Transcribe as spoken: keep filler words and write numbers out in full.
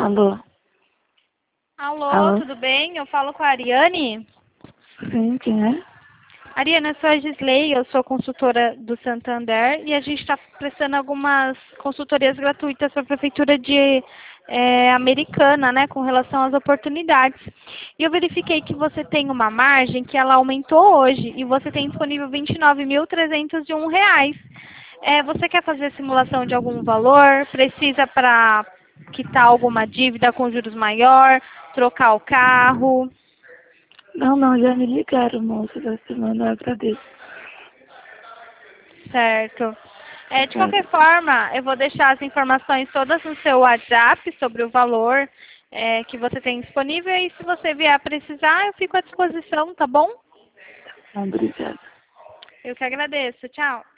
Alô? Alô, Alô? tudo bem? Eu falo com a Ariane. Sim, quem é? Ariane, eu sou a Gisley, eu sou consultora do Santander e a gente está prestando algumas consultorias gratuitas para a Prefeitura de é, Americana, né, com relação às oportunidades. E eu verifiquei que você tem uma margem que ela aumentou hoje e você tem disponível vinte e nove mil trezentos e um reais. É, você quer fazer simulação de algum valor? Precisa para quitar alguma dívida com juros maior? Trocar o carro? Não, não, já me ligaram, moça, da semana, eu agradeço. Certo. É, de Obrigada. qualquer forma, eu vou deixar as informações todas no seu WhatsApp sobre o valor é, que você tem disponível e se você vier a precisar, eu fico à disposição, tá bom? Obrigada. Eu que agradeço. Tchau.